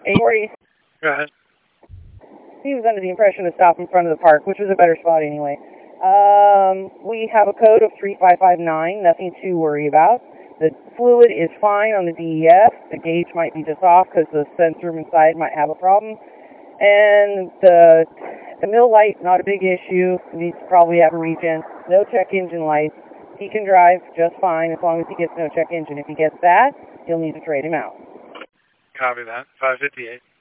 Hey, Corey. Go ahead. He was under the impression to stop in front of the park, which was a better spot anyway. We have a code of 3559, nothing to worry about. The fluid is fine on the DEF. The gauge might be just off because the sensor inside might have a problem. And the mill light, not a big issue. Needs to probably have a regen. No check engine lights. He can drive just fine as long as he gets no check engine. If he gets that, he'll need to trade him out. Copy that. 558.